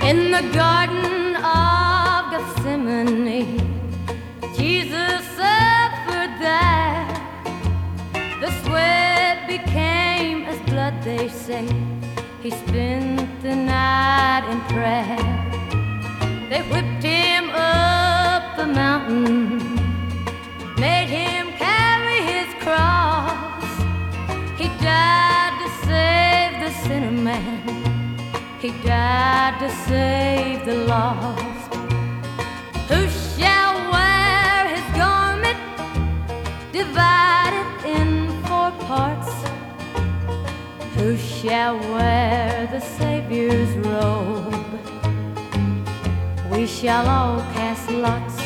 In the Garden of Gethsemane, Jesus suffered there. The sweat became as blood, they say. He spent the night in prayer. They whipped him up the mountain, made him carry his cross. He died to save the sinner man. He died to save the lost. Who shall wear his garment, divided in 4 parts? Who shall wear the Savior's robe? We shall all cast lots.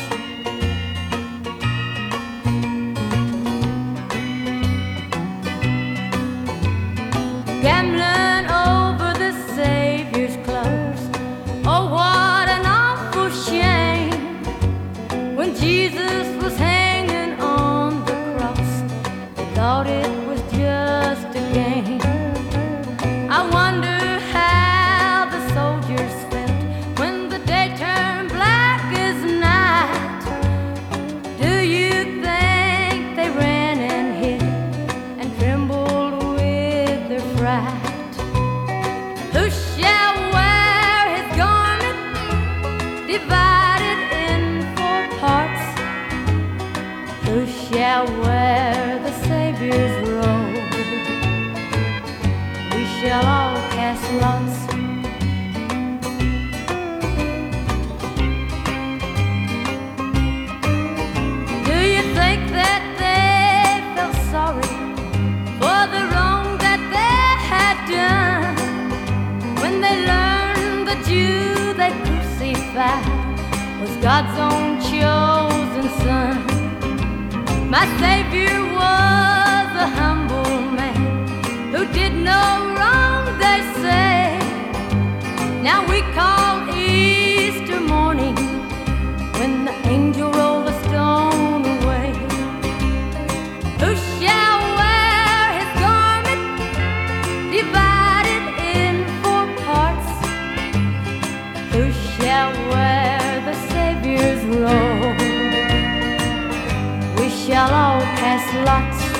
Gambling over the Savior's clothes. Oh, what an awful shame. When Jesus was hanging on the cross, they thought it was just a game. I wonder how the soldiers felt when the day turned black as night. Do you think they ran and hid and trembled with their fright? Who shall wear his garment, divided in 4 parts? Who shall wear the Savior's robe? We shall all cast lots. Do you think that they felt sorry for the wrong that they had done when they learned the Jew they crucified was God's own chosen son? My Savior was a humble man who did no wrong, they say. Now we call Easter morning when the angel rolled the stone away. Who shall wear his garment, divided in 4 parts? Who shall wear the Savior's robe? We shall all cast lots.